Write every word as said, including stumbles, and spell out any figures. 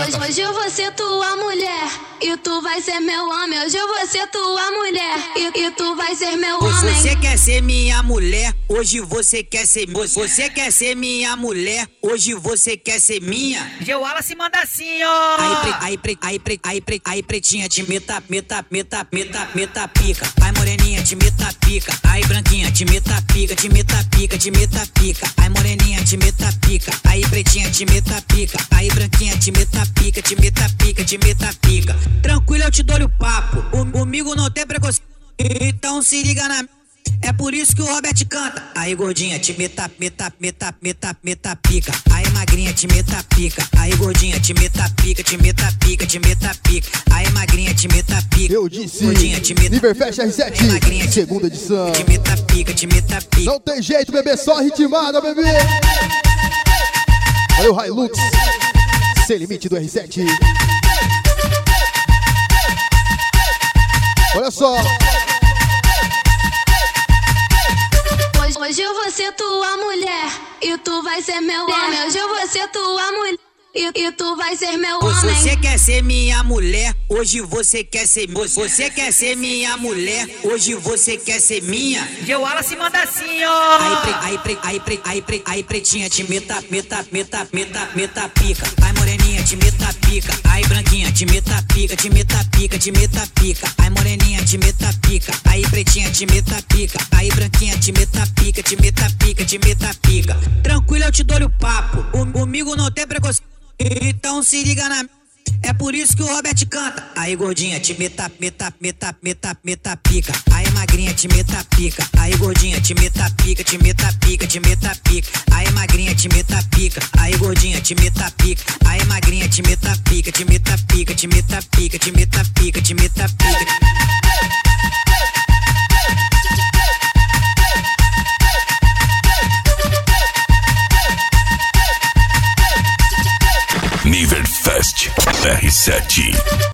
Hoje, hoje eu vou ser tua mulher e tu vai ser meu homem. Hoje eu vou ser tua mulher e, e tu vai ser meu homem. Você quer ser minha mulher, hoje você quer ser... Você quer ser minha mulher, hoje você quer ser minha. G-Wala se manda assim, ó. Aí, pre, aí, pre, aí, pre, aí, pre, aí, pretinha, te meta, meta, meta, meta, meta pica. Aí, moreninha, te meta pica. Aí, branquinha, te meta pica, te meta pica, te meta pica. Aí, moreninha, te meta pica. Aí, pretinha, te meta pica. Aí, branquinha, te meta pica, te meta pica, te meta pica. Tranquilo, eu te dou o papo. Comigo não tem preconceito. Então se liga na... É por isso que o Robert canta. Aí, gordinha, te meta, meta, meta, meta, meta pica. Aí, magrinha, te meta pica. Aí, gordinha, te meta pica, te meta pica, te meta pica. Aí, magrinha, te meta pica. Eu disse, gordinha, te meta Niverfest R sete, aí, magrinha, segunda edição. Te meta pica, te meta pica. Não tem jeito, bebê, só ritmada, bebê. Valeu, Hilux. Sem limite do R sete. Olha só. Hoje, hoje eu vou ser tua mulher e tu vai ser meu homem. Hoje eu vou ser tua mulher e, e tu vai ser meu homem. Você quer ser minha mulher, hoje você quer ser... Você quer ser minha mulher, hoje você quer ser minha. G-Wala se manda assim, ó. Aí, pre, aí, pre, aí, pre, aí, pre, aí, pretinha, te meta, meta, meta, meta, meta pica. Aí, moreninha, te meta pica. Aí, branquinha, te meta pica, te meta pica, te meta pica. Aí, moreninha, te meta pica. Aí, pretinha, te meta pica. Aí, branquinha, te meta pica, te meta pica, te meta pica. Tranquilo, eu te dou o papo. Comigo não tem preconceito. Então se liga na... É por isso que o Robert canta. Aí, gordinha, te meta, meta, meta, meta, meta pica. Aí, magrinha, te meta pica. Aí, gordinha, te meta pica, te meta pica, te meta pica. Aí, magrinha, te meta pica. Aí, gordinha, te meta pica. Aí, magrinha, te meta pica, te meta pica, te meta pica, te meta pica, te meta pica. Niverfest R sete.